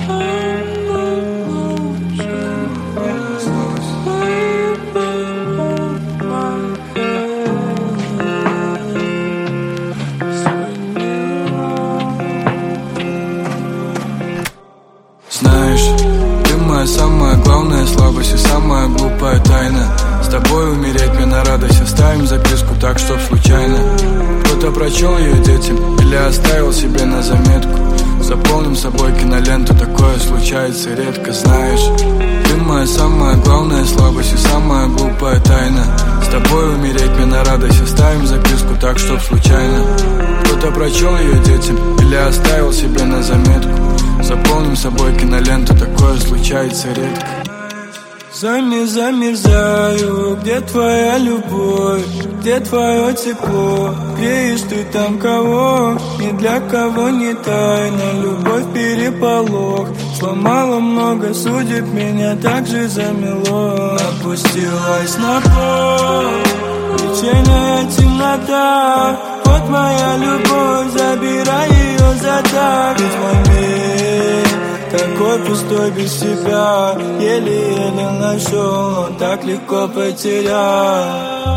Знаешь, ты моя самая главная слабость и самая глупая тайна. С тобой умереть мне на радость. Оставим записку так, чтоб случайно кто-то прочел ее детям или оставил себе на заметку. Заполним собой киноленту, такое случается редко. Знаешь, ты моя самая главная слабость и самая глупая тайна. С тобой умереть мне на радость. Оставим записку так, чтоб случайно кто-то прочел ее детям или оставил себе на заметку. Заполним собой киноленту, такое случается редко. Замерзаю, где твоя любовь, где твое тепло? Греешь ты там кого, ни для кого не тайна. Любовь переполох, сломала много судеб, меня так же замело. Опустилась на пол, вечерняя темнота. Вот моя любовь, забирай ее за так. Ведь мой мир такой пустой без тебя, еле-еле нашел, но так легко потерял.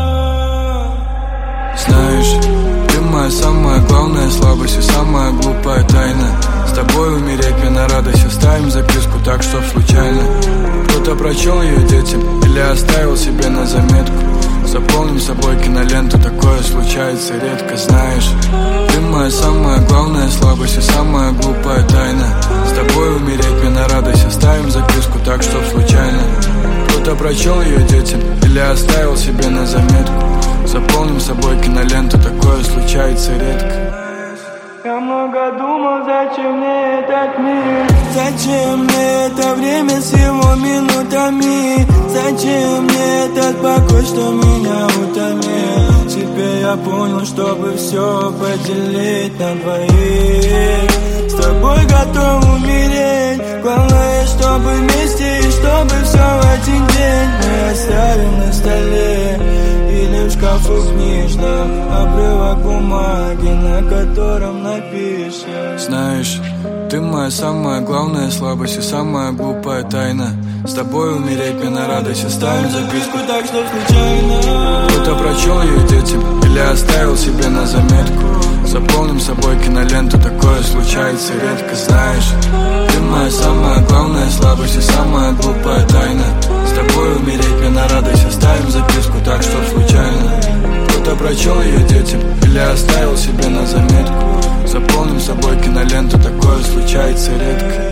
Знаешь, ты моя самая главная слабость и самая глупая тайна. С тобой умереть мне на радость. Оставим записку так, чтоб случайно кто-то прочел ее детям или оставил себе на заметку. Заполним собой киноленту, такое случается редко. Знаешь, ты моя самая главная слабость и самая глупая тайна. С тобой умереть мне на радость. Оставим записку так, чтоб случайно кто-то прочел ее детям или оставил себе на заметку. Заполним собой киноленту, такое случается редко. Я много думал, зачем мне этот мир, зачем мне это время с его минутами, зачем мне этот покой, что меня утомил. Теперь я понял, чтобы все поделить на двоих. С тобой готов умереть, главное, чтобы вместе и чтобы все в один день мы оставим на столе. Или в шкафу книжном обрывок бумаги, на котором напишем. Знаешь, ты моя самая главная слабость и самая глупая тайна. С тобой умереть мне на радость. Оставим записку так, что случайно кто-то прочел ее детям или оставил себе на заметку. Заполним собой киноленту, такое случается редко. Знаешь, ты моя самая главная слабость и самая глупая тайна. С тобой умереть мне на радость. Оставим записку так, чтоб случайно кто-то прочел ее детям или оставил себе на заметку. Заполним собой киноленту, такое случается редко.